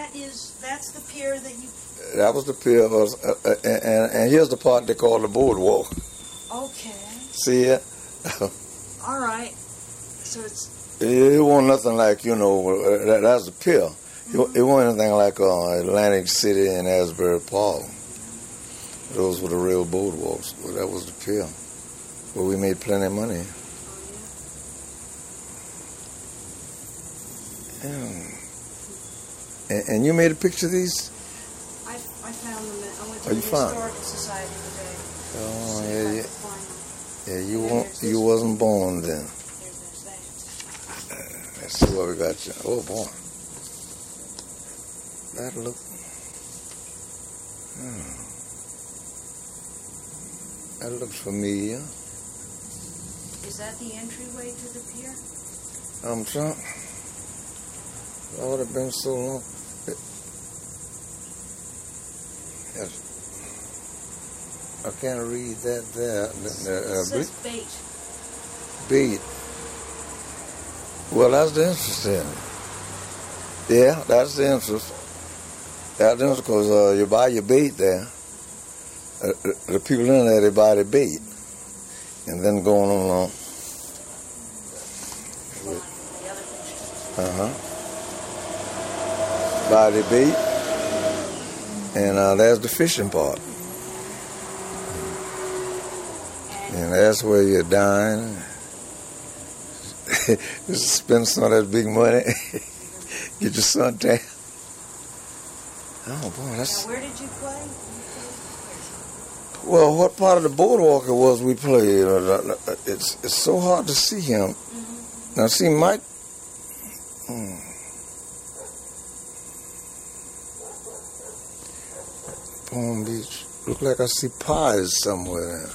that's the pier that you... That was the pier, and here's the part they call the boardwalk. Okay. See it? All right. So it's... It wasn't nothing like, that's the pier. Mm-hmm. It wasn't anything like Atlantic City and Asbury Park. Those were the real boardwalks. Well, that was the pier where we made plenty of money. And you made a picture of these? I found them. I went to the Historical Society today. Oh, yeah. You wasn't born then. Let's see what we got you. Oh, boy. That look... That looks familiar. Is that the entryway to the pier? I'm trying... That would have been so long. Yes. I can't read that there. It says bait. Bait. Well, that's the interest in it. Yeah, that's the interest. That's the interest because you buy your bait there. The people in there, they buy the bait. And then going along. Buy the bait. And there's the fishing part. And that's where you dine. Just spend some of that big money. Get your suntan. Oh, boy, that's... Now, where did you play? Well, what part of the boardwalk it was we played? It's so hard to see him. Mm-hmm. Now, see, Mike... Palm Beach. Look like I see pies somewhere there.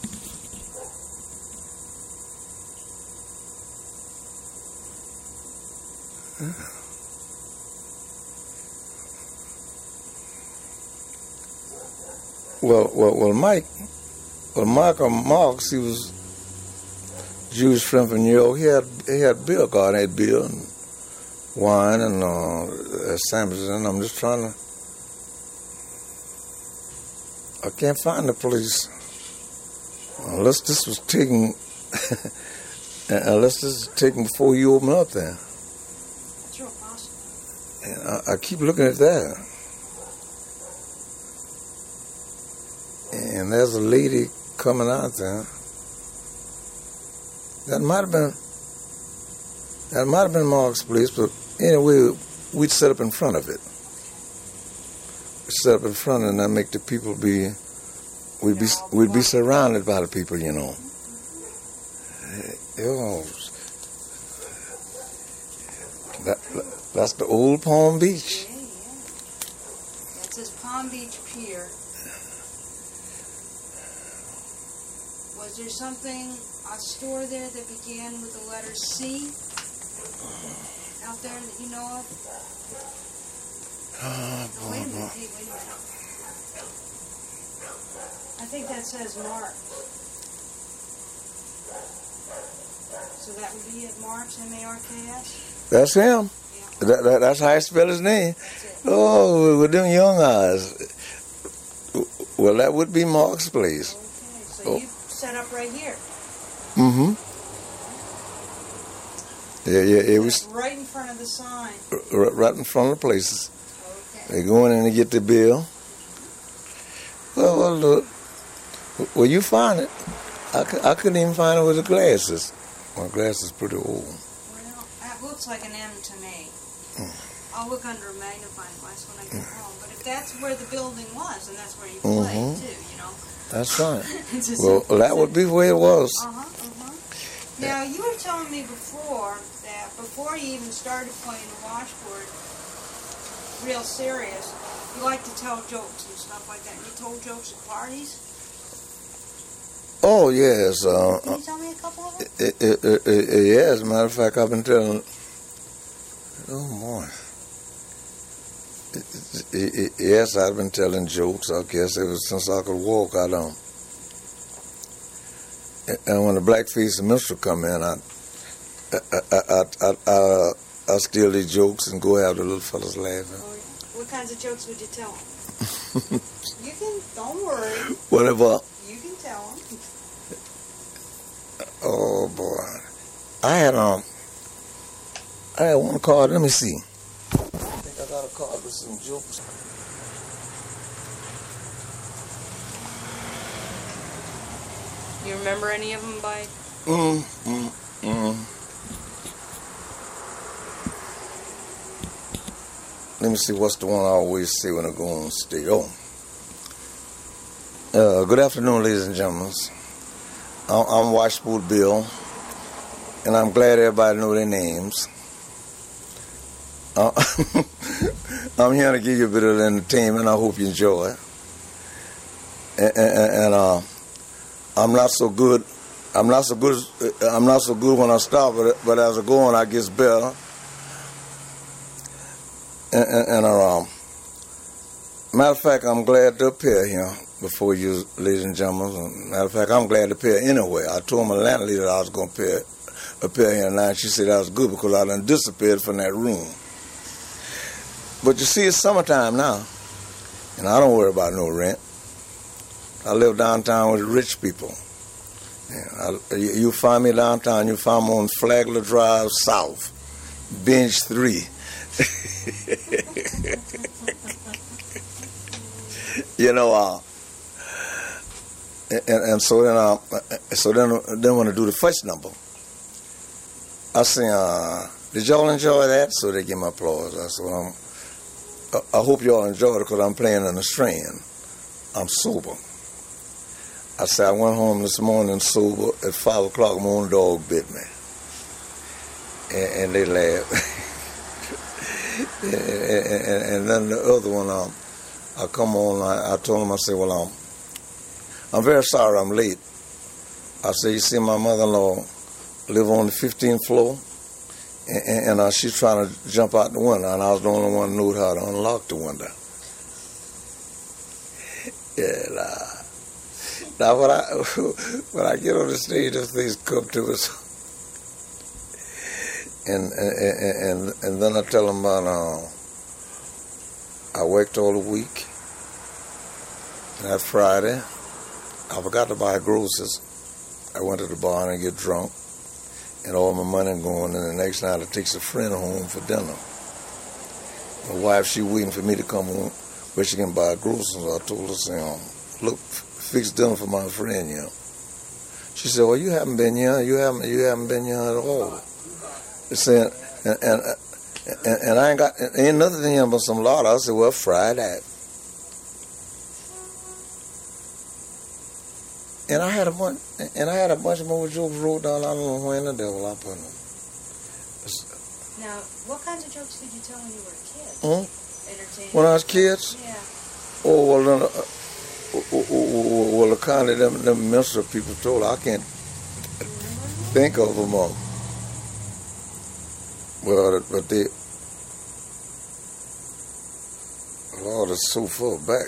Well, Michael Marks, he was Jewish friend from New York. He had beer garden, had beer and wine and sandwiches, and I'm just trying to... I can't find the place. Unless this was taken... unless this was taken before you opened up there. That's real possible. And I keep looking at that. And there's a lady coming out there. That might have been Mark's place, but anyway, we'd set up in front of it. We'd set up in front and then make the people we'd be surrounded by the people, That's the old Palm Beach. Yeah. That says Palm Beach Pier. Was there a store there that began with the letter C out there that you know of? Wait a minute. Hey, wait a minute. I think that says Mark. So that would be it, Marks, M-A-R-K-S? That's him. Yeah. That's how I spell his name. Oh, with them young eyes. Well, that would be Mark's place. Okay, so you set up right here. Mm-hmm. Yeah. It was right in front of the sign. Right in front of the places. Okay. They go in and they get the bill. Well, look. Well, you find it. I couldn't even find it with the glasses. My glasses are pretty old. Well, that looks like an M to me. I'll look under a magnifying glass when I get home. But if that's where the building was, and that's where you played too, That's right. Well, that would be where it was. Now, you were telling me before that before you even started playing the washboard, real serious, you like to tell jokes and stuff like that. You told jokes at parties? Oh, yes. Can you tell me a couple of them? Yeah, as a matter of fact, I've been telling... Oh, boy. Yes, I've been telling jokes, I guess, ever since I could walk. I don't... And when the blackface minstrel come in, I steal these jokes and go have the little fellas laughing. Oh, yeah. kinds of jokes would you tell them? You can, don't worry. Whatever. You can tell them. Oh boy, I had one card. Let me see. I think I got a card with some jokes. You remember any of them by? Let me see, what's the one I always say when I go on stage? Good afternoon, ladies and gentlemen. I'm Washboard Bill, and I'm glad everybody know their names. I'm here to give you a bit of entertainment. I hope you enjoy it. And I'm not so good. I'm not so good when I start, but as I go on, I get better. Matter of fact, I'm glad to appear here before you, ladies and gentlemen. Matter of fact, I'm glad to appear anyway. I told my landlady that I was going to appear here now, and she said that was good because I done disappeared from that room. But you see, it's summertime now, and I don't worry about no rent. I live downtown with rich people. You find me downtown, you find me on Flagler Drive South, Bench 3. You know, and so then when I do the first number, I say, did y'all enjoy that? So they give me applause. I said, well, I hope y'all enjoyed it because I'm playing on the Strand. I'm sober. I said, I went home this morning sober at 5 o'clock. My own dog bit me. And they laughed. and then the other one, I come on, I told him, I said, well, I'm very sorry I'm late. I said, you see, my mother-in-law live on the 15th floor, and she's trying to jump out the window, and I was the only one who knew how to unlock the window. Yeah, now when I get on the stage, those things come to us, and then I tell them about I worked all the week. That Friday, I forgot to buy groceries. I went to the bar and get drunk, and all my money going. And the next night, I takes a friend home for dinner. My wife, she waiting for me to come home where she can buy groceries. I told her, say, look, fix dinner for my friend, you know. She said, well, you haven't been here. You haven't been here at all. Said, and I ain't nothing to him but some lard. I said, well, fry that. And I had a bunch more jokes wrote down. I don't know where in the devil I put them. Now, what kinds of jokes did you tell when you were a kid? Entertaining. When I was kids? Yeah. Oh, well, the kind of them minstrel people told, I can't think of them all. Well, but they, Lord, it's so far back.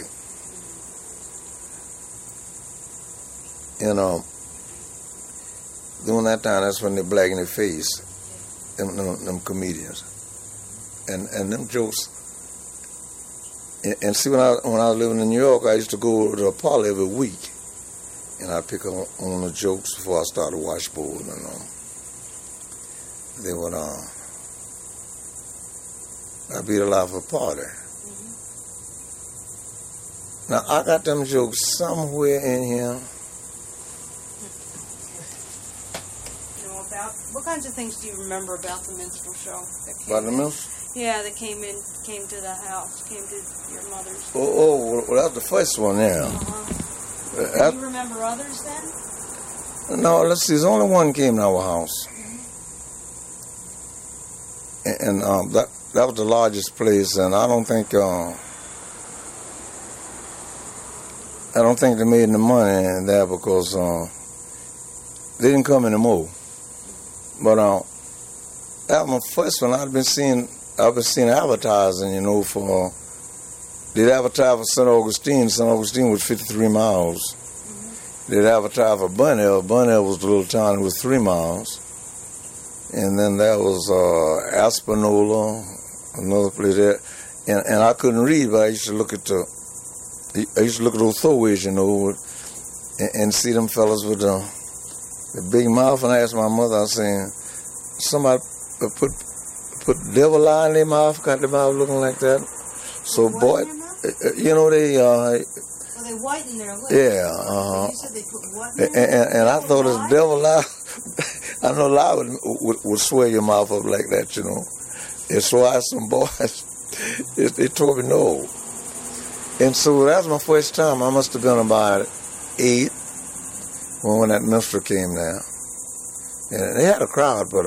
You know, during that time, that's when they're black in their face, them comedians. And them jokes. And see, when I was living in New York, I used to go to a parlor every week, and I'd pick up on the jokes before I started Washboard, and they would, I'd be the life of a party. Mm-hmm. Now, I got them jokes somewhere in here. You know, what kinds of things do you remember about the minstrel show? About the minstrel? Yeah, that came to the house, came to your mother's. Oh, well, that's the first one, yeah. Do you remember others then? No, let's see, there's only one came to our house. Mm-hmm. And that was the largest place, and I don't think they made any money in there because they didn't come anymore. But that was my first one. I've been seeing advertising, you know, for they'd advertise for St. Augustine. St. Augustine was 53 miles. Mm-hmm. They'd advertise for Bunnell. Bunnell was the little town that was 3 miles. And then there was Aspinola, another place there. and I couldn't read, but I used to look at those throwaways, and see them fellas with the big mouth. And I asked my mother, I was saying, somebody put devil eye in their mouth, got their mouth looking like that. So boy, they they whiten their lips. Yeah, You said they put what in there? and I thought this devil eye. I know lie would swell your mouth up like that, And so I some boys, they told me no. And so that was my first time. I must have been about 8 when that minstrel came there. And they had a crowd, but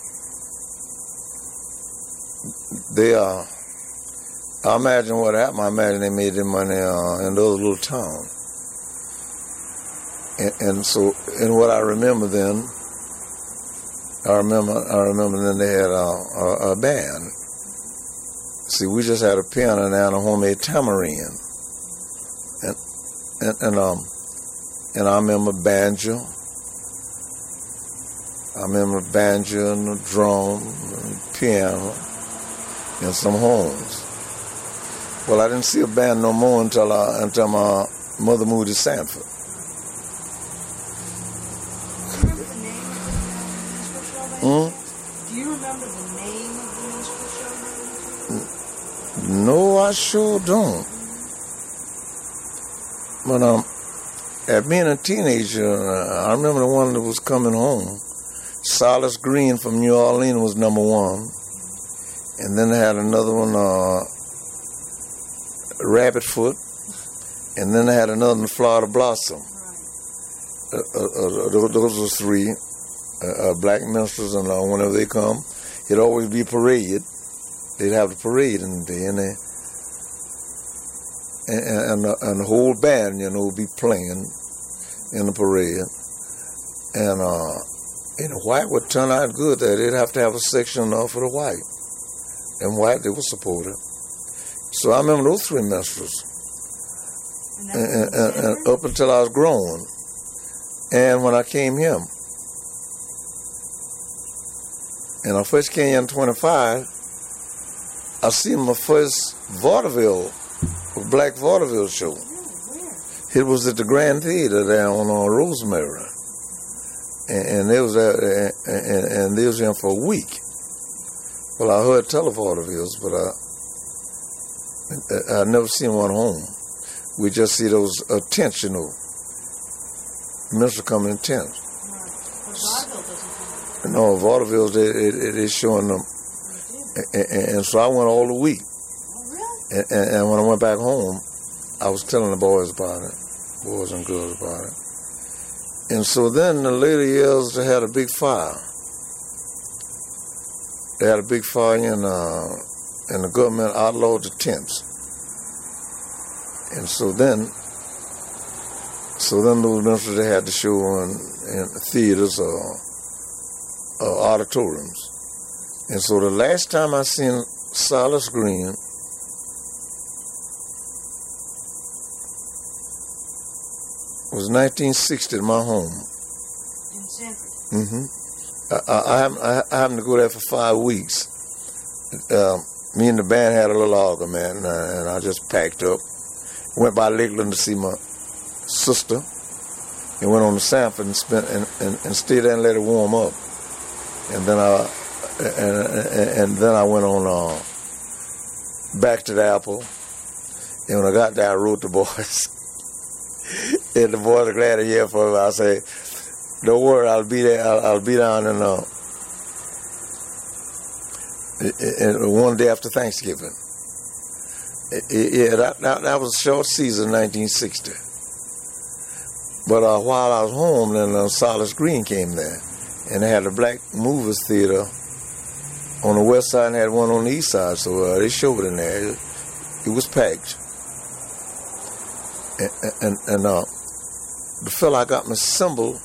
I imagine what happened. I imagine they made their money in those little towns. And what I remember then, I remember then they had a band. See, we just had a piano and a homemade tambourine, and I remember banjo. I remember banjo and the drum and piano and some horns. Well, I didn't see a band no more until my mother moved to Sanford. Do you remember the name of the minstrel show? No, I sure don't. But at being a teenager, I remember the one that was coming home. Silas Green from New Orleans was number 1. And then they had another one, Rabbit Foot. And then they had another one, Florida Blossom. Those were 3 black minstrels, and whenever they come, it'd always be parade. They'd have the parade in the day, and the whole band, would be playing in the parade. And the white would turn out good there. They'd have to have a section for the white. And white, they were supported. So I remember those 3 minstrels. And up until I was grown. And when I came here, and I first came here in 25, I seen my first vaudeville, black vaudeville show. It was at the Grand Theater there on Rosemary. And they was there, and they was in for a week. Well, I heard televaudevilles, but I never seen one home. We just see those tents, minstrel coming in tents. Vaudeville doesn't come. No, vaudevilles, they showing them. And so I went all the week. Oh, really? And when I went back home, I was telling the boys about it, boys and girls about it. And so then in the later years, they had a big fire. They had a big fire and the government outlawed the tents. And so then those minstrels, they had to show in theaters or auditoriums. And so the last time I seen Silas Green was 1960 at my home. In Sanford? Mm-hmm. I happened to go there for 5 weeks. Me and the band had a little argument, and I just packed up. Went by Lakeland to see my sister, and went on to Sanford and stayed there and let it warm up. And then I went on back to the Apple. And when I got there, I wrote the boys. And the boys are glad to hear from me. I say, don't worry, I'll be there. I'll be down in one day after Thanksgiving. Yeah, that was a short season, 1960. But while I was home, then Silas Green came there, and they had a black movies theater on the west side and had one on the east side. So they showed in there. It was packed. And the fella I got my symbol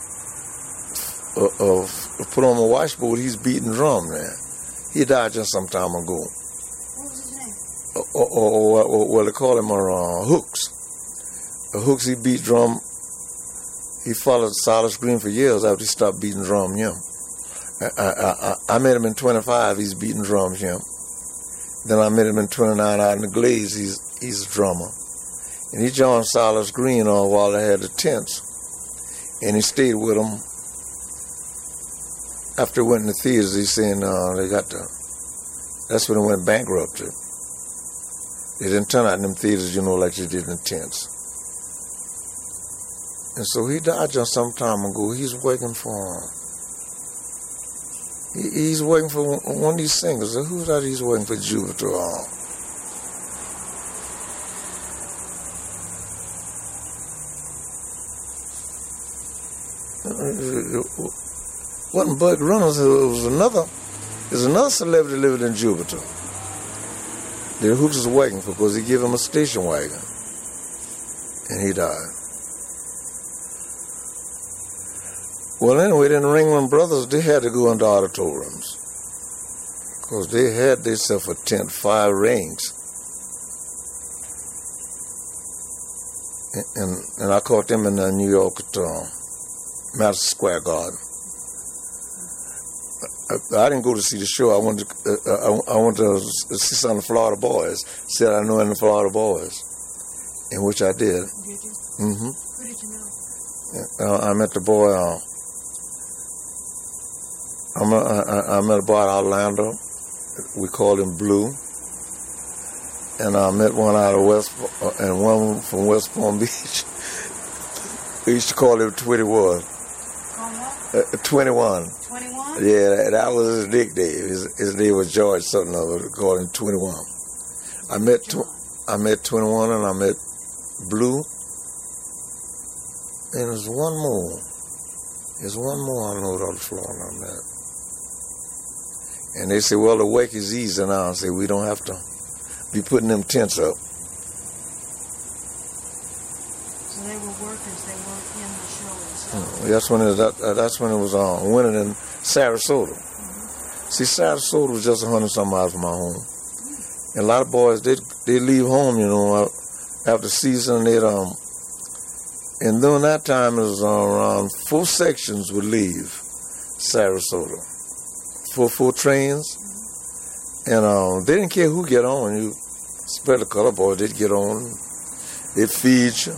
of put on my washboard, he's beating drum there. He died just some time ago. What was his name? Well, they call him Hooks. Hooks, he beat drum. He followed Silas Green for years after he stopped beating drum, I met him in 25. He's beating drums, Then I met him in 29 out in the Glades. He's a drummer. And he joined Silas Green while they had the tents. And he stayed with them. After he went in the theaters, he said that's when it went bankrupt. They didn't turn out in them theaters, like they did in the tents. And so he died just some time ago. He's working for he's working for one of these singers. Who's that he's working for? Jupiter. Wasn't Bud Reynolds? There's another celebrity living in Jupiter that Hooks is working for because he gave him a station wagon. And he died. Well, anyway, then the Ringling Brothers, they had to go into auditoriums because they had themselves a tent, 5 rings. And I caught them in New York at Madison Square Garden. I didn't go to see the show. I wanted to see some of the Florida Boys. Said I knew any of the Florida Boys, in which I did. Did you? Mm-hmm. Who did you know? I met the boy. I met a boy out of Orlando. We called him Blue. And I met one out of and one from West Palm Beach. We used to call him 21. Call what? 21. 21? Yeah, that was his nickname. His name was George something of it. We called him 21. I met 21 and I met Blue. And there's one more. There's one more I know out of Florida I met. And they say, well, the work is easy now. I say, we don't have to be putting them tents up. So they were workers. They weren't in the show itself. That's when it was winning in Sarasota. Mm-hmm. See, Sarasota was just 100-some miles from my home. Mm-hmm. And a lot of boys, they leave home, after season. And during that time, it was around 4 sections would leave Sarasota. 4 trains. And they didn't care who get on. You spread the color boys, they'd get on. They'd feed you.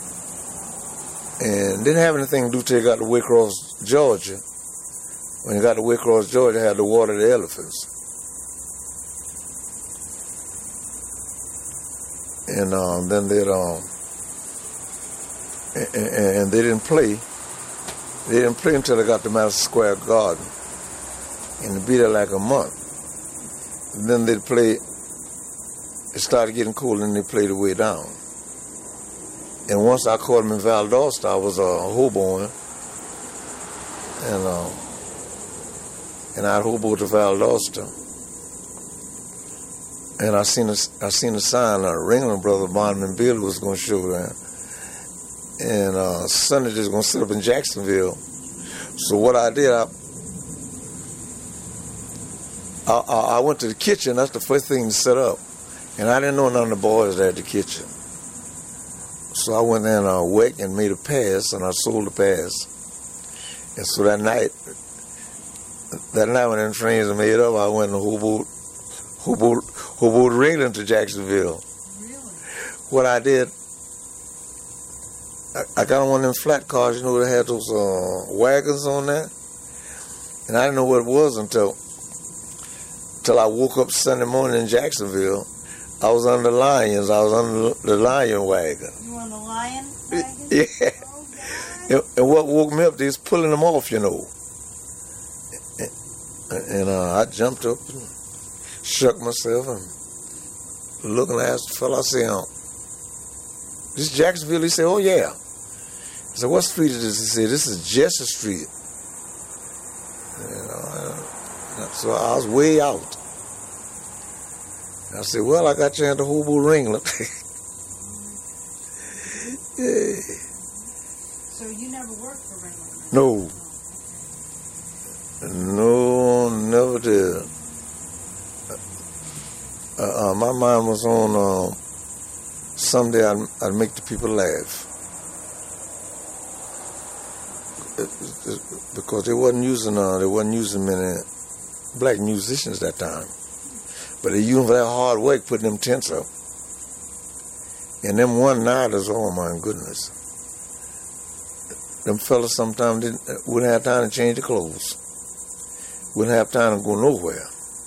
And didn't have anything to do till you got to Waycross, Georgia. When you got to Waycross, Georgia, they had to water the elephants. And then they'd and they didn't play. They didn't play until they got to Madison Square Garden. And they'd be there like a month. And then they'd play. It started getting cool, and they played the way down. And once I caught him in Valdosta, I was hoboing, and I'd hobo to Valdosta, and I seen a sign, Ringling Brother Bonham and Bill was going to show there, and Sunday they was going to sit up in Jacksonville. So what I did, I went to the kitchen. That's the first thing to set up, and I didn't know none of the boys there at the kitchen. So I went in worked and made a pass, and I sold the pass. And so that night when them trains were made up, I went and hoboed Ringling to Jacksonville. Really? What I did, I got on one of them flat cars, that had those wagons on there. And I didn't know what it was until I woke up Sunday morning in Jacksonville. I was on the Lions. I was on the Lion wagon. You were on the Lion wagon? Yeah. Oh, and what woke me up, they was pulling them off, And I jumped up and shook myself and looking at the fellow. I said, this is Jacksonville? He said, oh, yeah. I said, what street is this? He said, this is Jesse Street. So I was way out. I said, well, I got you into hobo Ringling. Yeah. So you never worked for Ringling? No. No, never did. My mind was on someday I'd make the people laugh. Because they wasn't using many black musicians that time. But they used for that hard work putting them tents up. And them one-nighters, oh my goodness. Them fellas sometimes wouldn't have time to change their clothes. Wouldn't have time to go nowhere.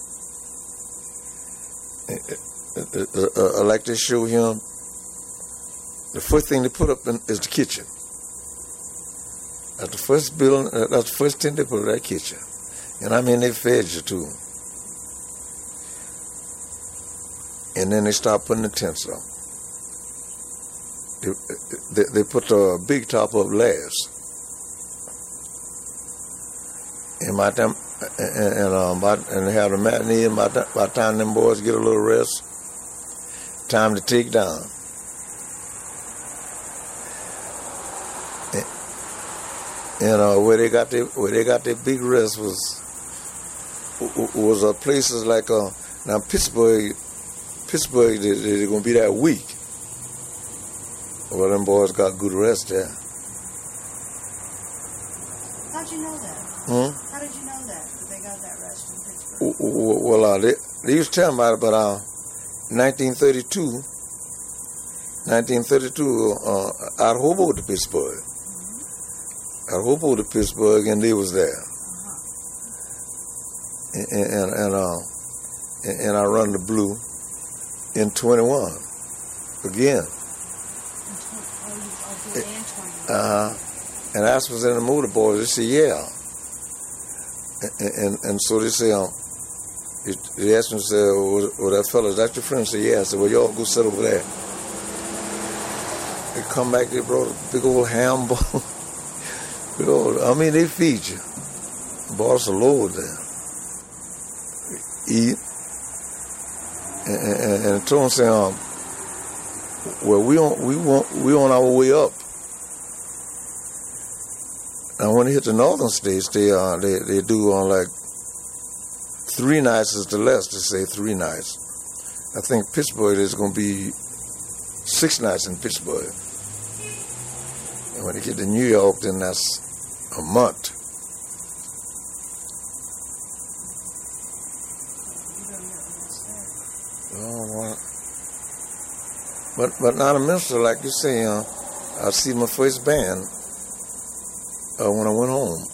Like they show him, the first thing they put up is the kitchen. That's the first building, that's the first thing they put up, that kitchen. And I mean, they fed you too. And then they start putting the tents up. They put the big top up last. And by the time, and they have the matinee, and by the time them boys get a little rest, time to take down. And where they got their big rest was places like now Pittsburgh they're gonna be that week. Well, them boys got good rest there. How'd you know that? How did you know that they got that rest in Pittsburgh? Well, they used to tell me about it, but 1932, out of Hoboken to Pittsburgh. Out of Hoboken to Pittsburgh, and they was there. And I run the blue in 21 again. And I was in the motor boys. They said, yeah. And so they say, they asked me, say, well, that fella, is that your friend? I said, yeah. I said, well, y'all go sit over there. They come back, they brought a big old ham bone. I mean, they feed you. Bought us a load there. Eat. And I told them, saying, well, we on our way up. And when they hit the northern states, they do on like 3 nights is the less. They say 3 nights. I think Pittsburgh is going to be 6 nights in Pittsburgh. And when they get to New York, then that's a month. Oh, but not a minister, like you say. I see my first band when I went home,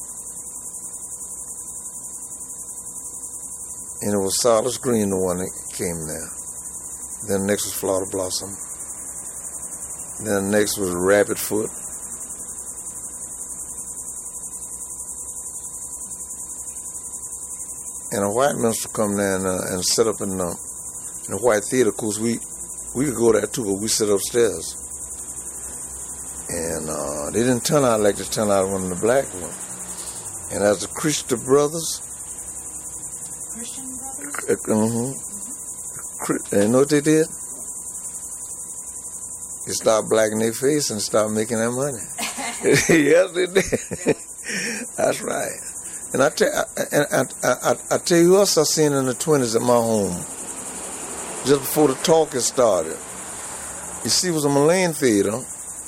and it was Silas Green, the one that came there. Then next was Florida Blossom. Then next was Rabbit Foot. And a white minister come there and set up in the white theater. Of course, we could go there too, but we sit upstairs. And they didn't turn out like they turned out one in the black one. And as the Christian Brothers. Christian Brothers? You know what they did? They started blacking their face and started making that money. Yes, they did. That's right. And I tell you who else I seen in the 20s at my home. Just before the talking started. You see, it was a Malayan theater.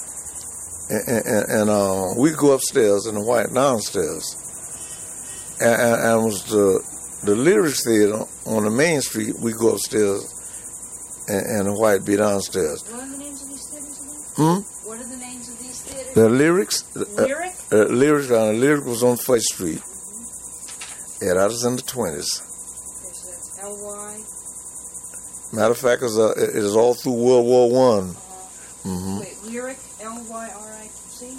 And we go upstairs and the white downstairs. And it was the Lyrics Theater on the main street. We go upstairs and the white be downstairs. What are the names of these theaters again? What are the names of these theaters? The Lyrics. Lyric? Lyric was on First Street. Yeah, that was in the 20s. Okay, so that's L-Y. Matter of fact, it is all through World War I. Wait, Lyric, L-Y-R-I-C?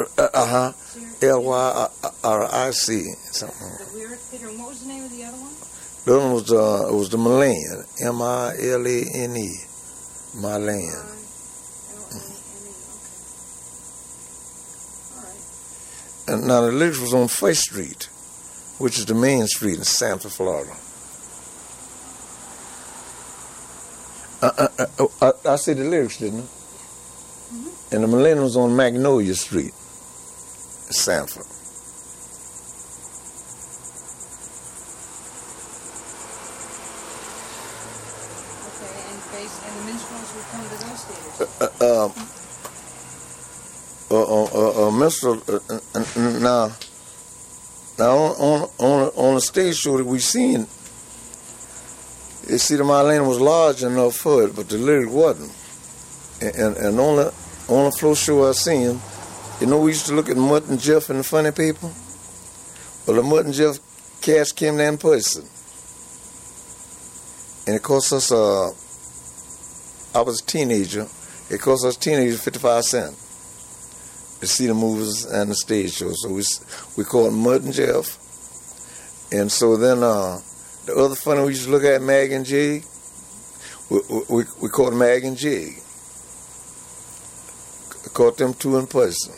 L-Y-R-I-C. Something. The Lyric Theater. And what was the name of the other one? The other one was the Malayan. M-I-L-A-N-E. Malayan. L-A-N-E. Okay. All right. And now the Lyrics was on First Street, which is the main street in Sanford, Florida. I said the Lyrics, didn't I? And the Millennium was on Magnolia Street, Sanford. Okay, and the minstrels would come to those theaters. Now on the stage show that we seen, You see, the Marlena was large enough for it, but the lyric wasn't. And on the floor show I seen, you know, we used to look at Mutt and Jeff and the Funny People. Well, the Mutt and Jeff cast came there in person, and it cost us. I was a teenager. It cost us teenagers 55 cents to see the movies and the stage show. So we called Mutt and Jeff, and so then the other funny we used to look at, Mag and Jig. We called Mag and Jig. Caught them two in person.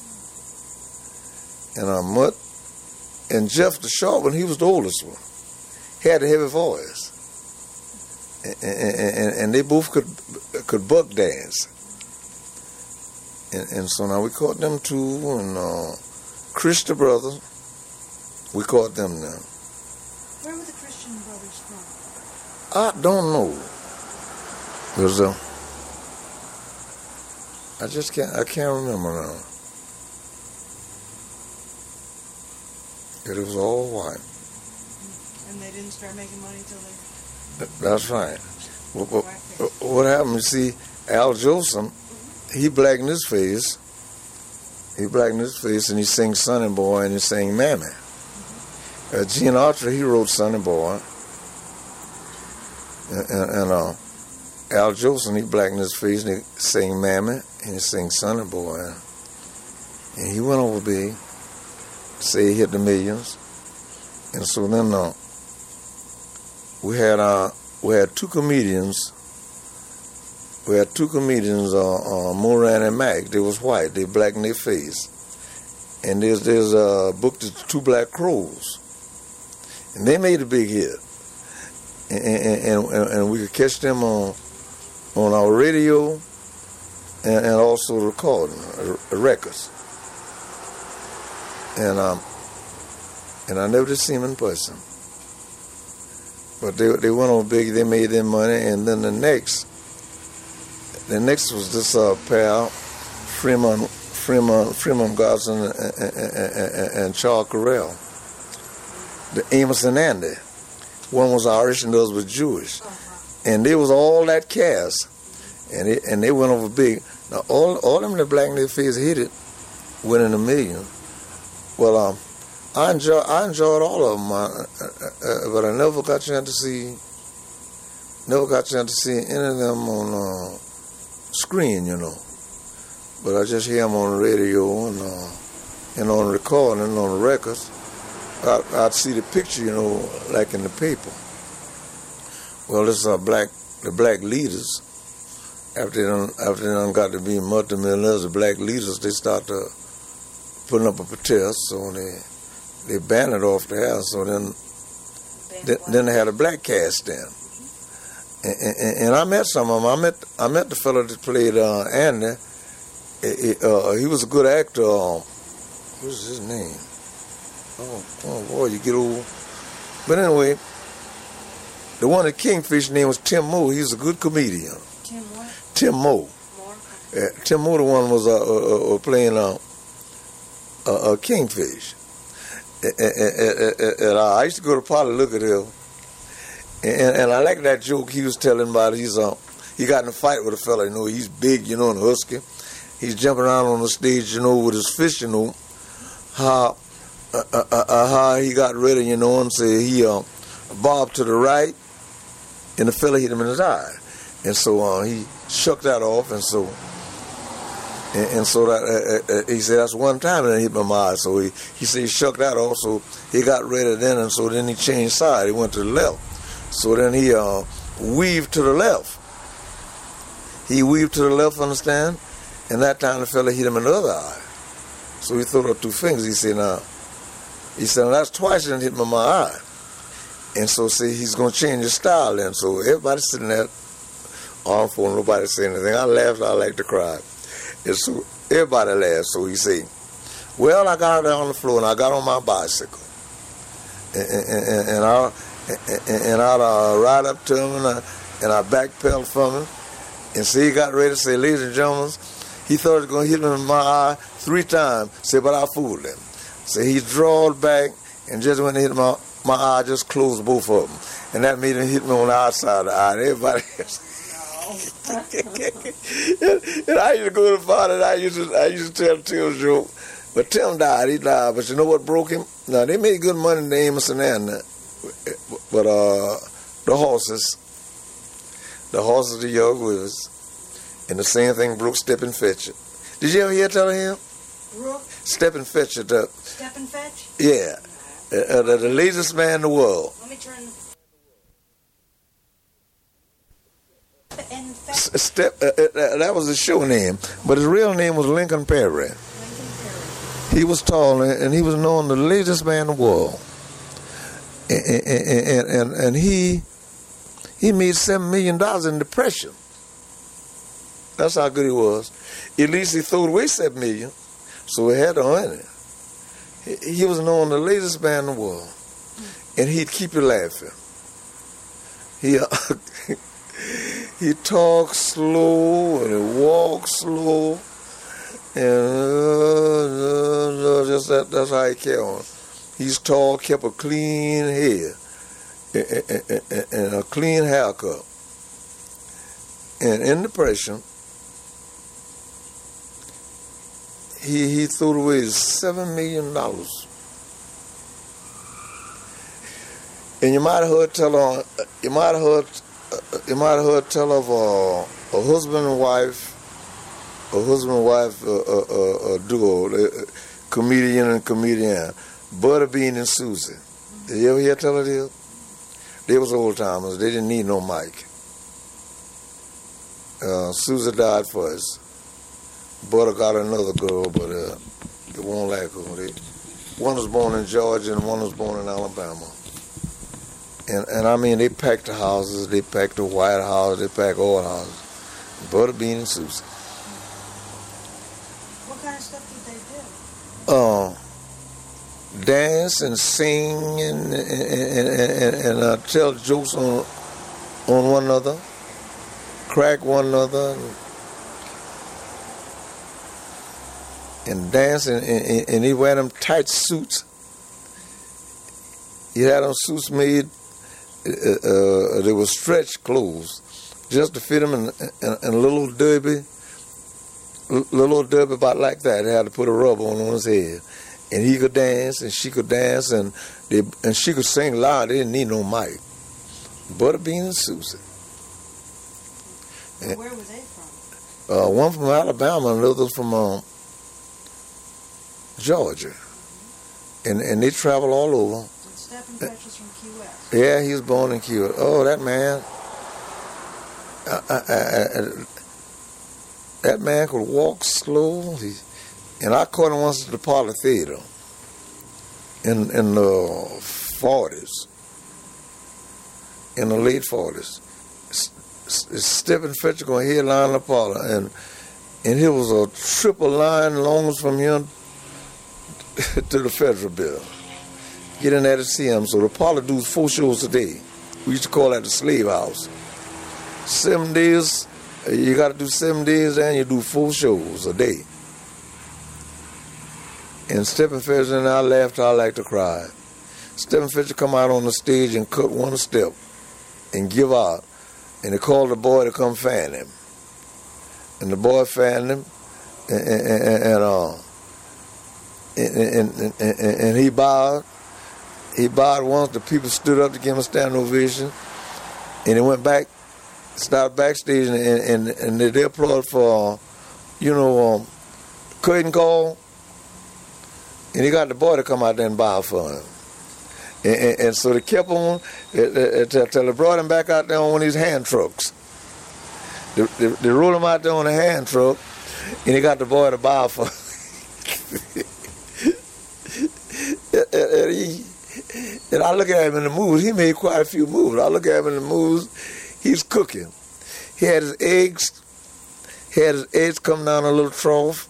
And Mutt and Jeff, the short one, he was the oldest one. He had a heavy voice. And they both could buck dance. And so now we caught them two, and Chris the brother, we caught them now. Where were the Christian brothers from? I don't know. Because I can't remember now. It was all white. And they didn't start making money till they... That's right. What happened, you see, Al Jolson, he blackened his face. He blackened his face, and he sang Sonny Boy, and he sang Mammy. Gene Archer, he wrote Sonny Boy. And Al Jolson, he blackened his face, and he sang Mammy, and he sang Sonny Boy. And he went over big, say he hit the millions. And so then we had two comedians. We had two comedians, Moran and Mac. They was white. They blackened their face. And there's a book, The Two Black Crows. And they made a big hit. And we could catch them on our radio and also recording records. And I never did see them in person. But they went on big, they made their money, and then the next was this pair, Freeman Godson and Charles Correll, the Amos and Andy. One was Irish and the other was Jewish. And they was all that cast, and they went over big. Now all them that black in their face hit it, went in a million. Well, I enjoyed all of them, but I never got a chance to see any of them on screen, you know. But I just hear them on the radio and on recording and on the records. I'd see the picture, you know, like in the paper. Well, this the black leaders. After they done got to be multimillionaires, the black leaders, they start to putting up a protest, so they banned it off the house. So then they had a black cast in, and I met some of them. I met the fellow that played Andy. He was a good actor. What's his name? Oh boy, you get old. But anyway, the one at Kingfish name was Tim Moore. He was a good comedian. Tim what? Tim Moore. Tim Moore, the one was playing Kingfish. And I used to go to Polly look at him, and I like that joke he was telling about. He got in a fight with a fella, you know. He's big, you know, and husky. He's jumping around on the stage, you know, with his fist, you know. How he got ready, you know, and say he bobbed to the right, and the fella hit him in his eye, and so he shook that off, and so that he said that's one time and it hit my eye. So he said he shook that off, so he got ready then, and so then he changed side. He went to the left. So then he weaved to the left. He weaved to the left, understand? And that time the fella hit him in the other eye. So he threw up two fingers. He said, now that's twice and hit my eye. And so see, he's gonna change his style then. So everybody sitting there, arm for nobody saying anything. I laughed, I like to cry. And so everybody laughed. So he said, well, I got out there on the floor and I got on my bicycle. And I'd ride up to him and I backpedaled from him. And so he got ready to say, ladies and gentlemen, he thought he was going to hit him in my eye 3 times. Say, but I fooled him. So he drawed back, and just when he hit my eye, just closed both of them. and that made him hit me on the outside of the eye. And everybody else. And I used to go to the father, and I used to tell Tim joke. But Tim died. He died. But you know what broke him? Now, they made good money in the Amos and Anna. But the horses, the York Rivers, and the same thing broke Stephen Fetcher. Did you ever hear tell him? Brook? Stephen Fetcher. Step and fetch? Yeah. The laziest man in the world. Let me turn. That was his show name, but his real name was Lincoln Perry. He was tall, and he was known the laziest man in the world. And he made $7 million in depression. That's how good he was. At least he threw away $7 million, so he had to earn it. He was known the laziest man in the world, and he'd keep you laughing. He talked slow and he walked slow, and that's how he carried on. He's tall, kept a clean hair and a clean haircut. And in depression, he threw away $7 million. And you might have heard tell of a husband and wife duo, comedian and comedian, Butterbean and Susie. Did you ever hear tell of this? They was old timers. They didn't need no mic. Susie died first. Butter got another girl, but they won't like her. One was born in Georgia and one was born in Alabama. And I mean, they packed the houses, they packed the White House, they packed all houses. Butterbean and Susie. What kind of stuff did they do? Dance and sing and tell jokes on one another, crack one another, and dance, and he wear them tight suits. He had them suits made. They were stretch clothes, just to fit him in a little derby about like that. They had to put a rubber on his head, and he could dance, and she could dance, and she could sing loud. They didn't need no mic. Butterbean and Susie. And where were they from? One from Alabama, and the other from Georgia, and they travel all over. Stephen Fetch was from Key West. Yeah, he was born in Key West. Oh, that man. That man could walk slow. And I caught him once at the Pollard Theater in the 40s, in the late 40s. Stephen Fetcher going to headline the Pollard, and it was a triple line long from here to the Federal Building. Get in there to see him. So the Pollard do 4 shows a day. We used to call that the slave house. 7 days, you got to do 7 days, and you do 4 shows a day. And Stephen Fetcher and I laughed, I like to cry. Stephen Fetcher come out on the stage and cut one step and give out. And they called the boy to come fan him. And the boy fanned him, and he bowed. He bowed once, the people stood up to give him a standing ovation, and he went back, started backstage, and they applauded for, curtain call, and he got the boy to come out there and bow for him. And so they kept on, till they brought him back out there on one of these hand trucks. They rolled him out there on a hand truck, and he got the boy to bow for him. And I look at him in the movies. He made quite a few movies. I look at him in the movies. He's cooking. He had his eggs come down a little trough,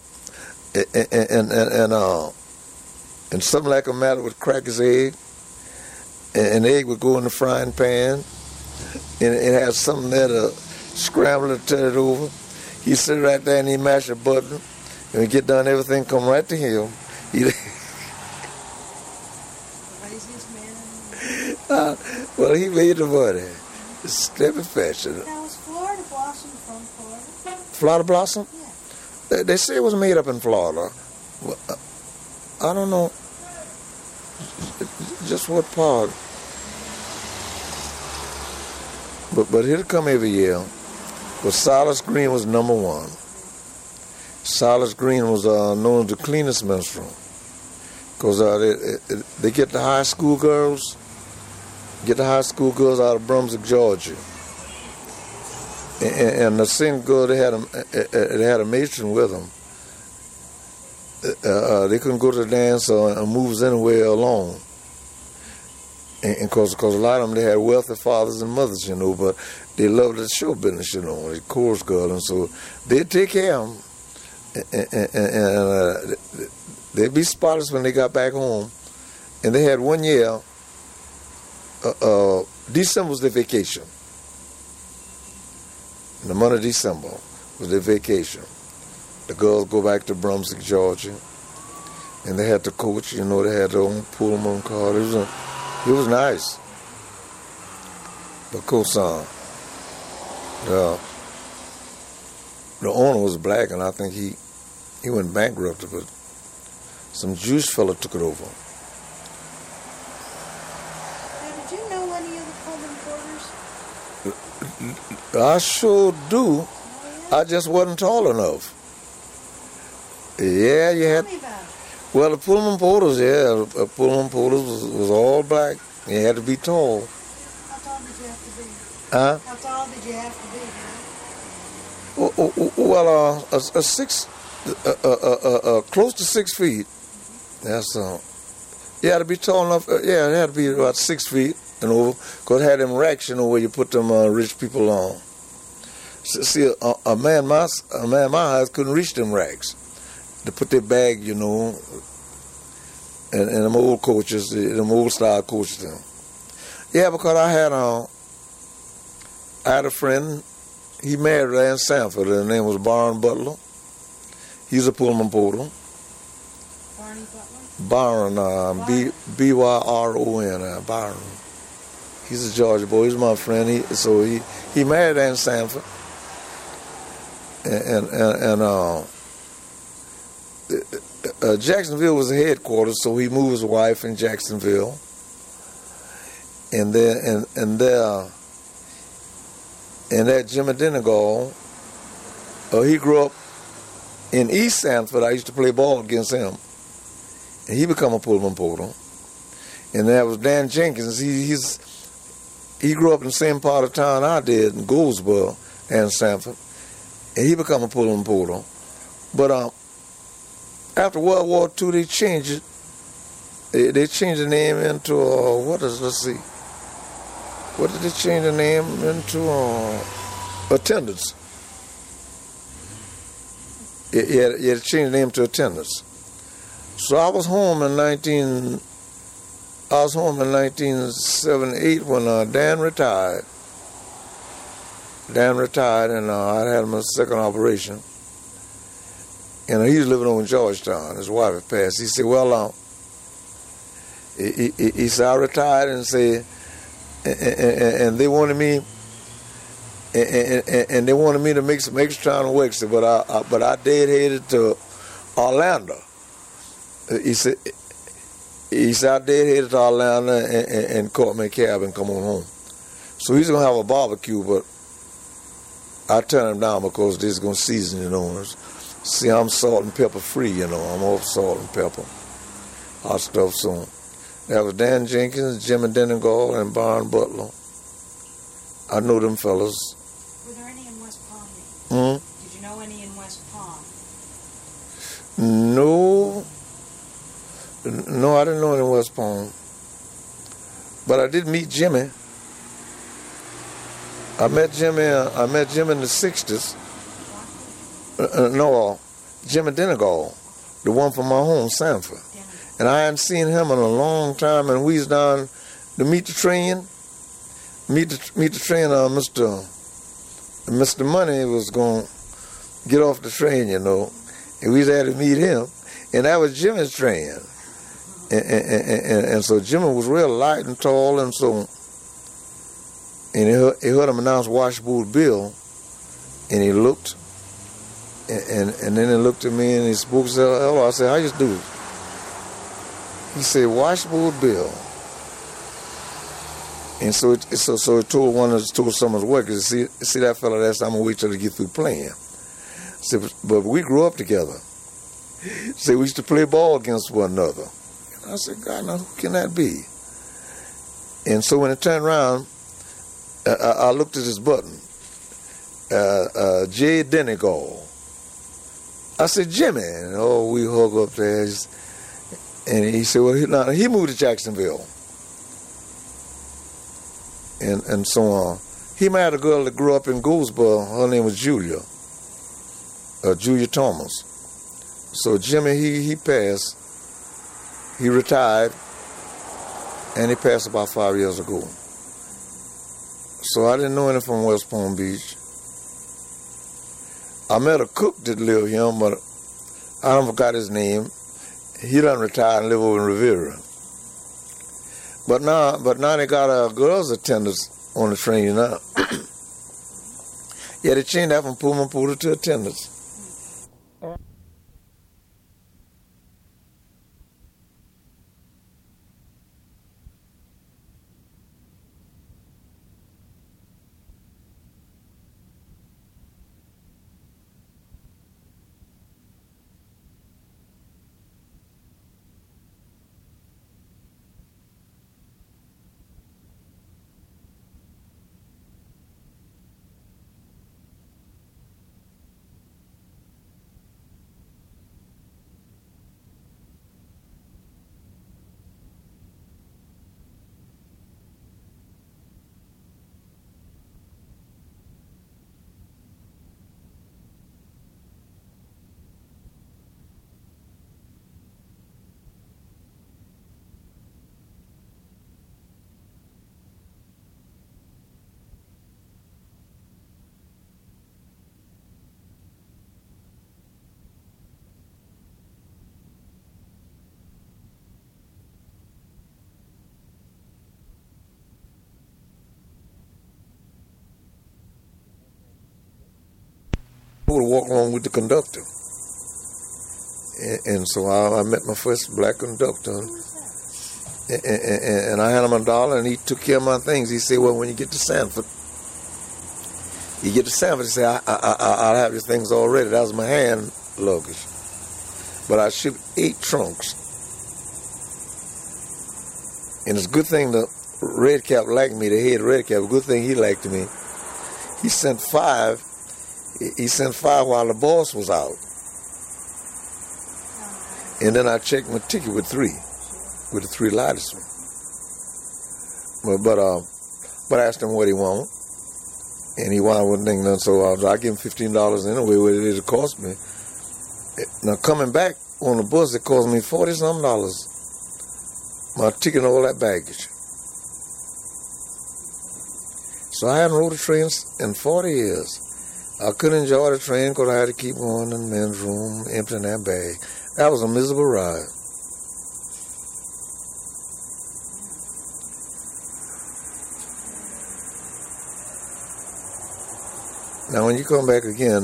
and something like a matter would crack his egg, and the egg would go in the frying pan, and it had something there to scramble it, turn it over. He'd sit right there and he'd mash a button, and he'd get done, everything come right to him. Well, Well, he made the money. Step and fetch it. Now, was Florida Blossom from Florida? Florida Blossom? Yeah. They say it was made up in Florida. Well, I don't know just what part. But it'll come every year. But Silas Green was number one. Silas Green was known as the cleanest minstrel. Because they get the high school girls out of Brunswick, Georgia. And the same girl, they had a matron with them. They couldn't go to the dance or moves anywhere alone. And because a lot of them, they had wealthy fathers and mothers, you know, but they loved the show business, you know, the chorus girl, and so they'd take care of them. And they'd be spotless when they got back home. And they had 1 year, December was their vacation. In the month of December was their vacation. The girls go back to Brunswick, Georgia, and they had the coach, you know, they had their own Pullman car. It was nice. But Kosan, the owner was black, and I think he went bankrupt, but some Jewish fella took it over. Now, did you know any of the Pullman Porters? I sure do. Oh, yeah? I just wasn't tall enough. Yeah, you had. Tell me about it. Well, the Pullman Porters, the Pullman Porters was all black. You had to be tall. How tall did you have to be? Huh? How tall did you have to be, man? Well, close to 6 feet. That's you had to be tall enough. Yeah, it had to be about 6 feet and over. Cause it had them racks, you know, where you put them rich people on. See, a man my height couldn't reach them racks. To put their bag, you know, and them old coaches, them old style coaches. Them. Yeah, because I had a friend. He married Ann Sanford. Her name was Byron Butler. He's a Pullman Porter. Barney Butler? Byron, B-Y-R-O-N, Byron. He's a Georgia boy. He's my friend. He married Ann Sanford. Jacksonville was the headquarters, so he moved his wife in Jacksonville. And that Jimmy Denegal, he grew up in East Sanford. I used to play ball against him, and he became a Pullman Porter. And that was Dan Jenkins. He grew up in the same part of town I did, in Goldsboro and Sanford, and he became a Pullman Porter. But after World War II, they changed it. They changed the name into let's see. What did they change the name into? Attendance. You had to change the name to attendance. So I was home in 1978 when Dan retired. Dan retired, and I had my second operation. And he was living over in Georgetown. His wife had passed. He said, well, he said, I retired, and said, and they wanted me, and they wanted me to make some extra time in Wexford, but I dead-headed to Orlando. He said I dead-headed to Orlando and caught me a cab and come on home. So he's gonna have a barbecue, but I turned him down because they're gonna season it on us. See, I'm salt and pepper free, you know. I'm off salt and pepper. Hot stuff soon. That was Dan Jenkins, Jimmy Denegal, and Byron Butler. I know them fellas. Were there any in West Palm? Hmm? Did you know any in West Palm? No, I didn't know any in West Palm. But I did meet Jimmy. I met Jimmy in the 60s. Jimmy Denegal, the one from my home, Sanford. And I hadn't seen him in a long time, and we was down to meet the train. Mr. Money was going to get off the train, you know, and we had to meet him. And that was Jimmy's train. And so Jimmy was real light and tall, and so And he heard him announce Washboard Bill, and he looked, and then he looked at me and he spoke. Said, "Hello." I said, "How you do?" He said, "Washboard Bill." And so he told told some of his workers, see that fella, that's I'm gonna wait till he get through playing. Said, but we grew up together. Said we used to play ball against one another. And I said, God, now who can that be? And so when it turned around, I looked at his button. J. Denigall. I said, Jimmy. And we hug up there. And he said, well, he moved to Jacksonville. And so on. He married a girl that grew up in Goldsboro. Her name was Julia Thomas. So Jimmy, he passed. He retired, and he passed about 5 years ago. So I didn't know anything from West Palm Beach. I met a cook that lived here, but I don't forgot his name. He done retired and live over in Riviera. But now they got girls attendants on the train now. Yeah, they changed that from Pullman Porter to attendants. I would walk along with the conductor. And so I met my first black conductor. And I had him $1, and he took care of my things. He said, well, when you get to Sanford, he said, I'll have your things all ready. That was my hand luggage. But I shipped 8 trunks. And it's a good thing the Red Cap liked me, the head Red Cap, a good thing he liked me. He sent 5. He sent 5 while the boss was out. And then I checked my ticket with 3, with the 3 lightest one. But I asked him what he wanted, and he wanted one thing done, so I gave him $15 anyway, what it cost me. Now coming back on the bus, it cost me $40-something. My ticket and all that baggage. So I hadn't rode a train in 40 years. I couldn't enjoy the train because I had to keep going in the men's room, emptying that bag. That was a miserable ride. Now, when you come back again,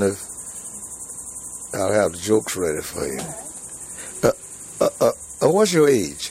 I'll have the jokes ready for you. What's your age?